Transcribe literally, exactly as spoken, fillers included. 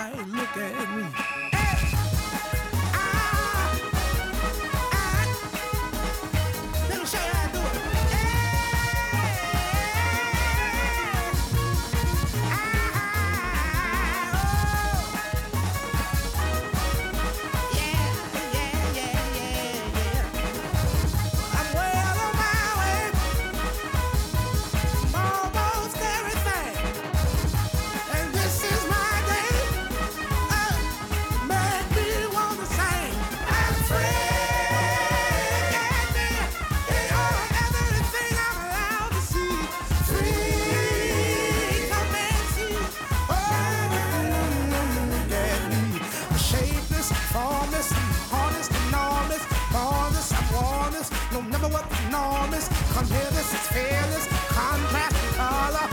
right, look at me. Let me show you how to do it. Formless, honest, enormous, bonus, I'm warnest, no never what enormous. Come here, this is fearless, contrast and color,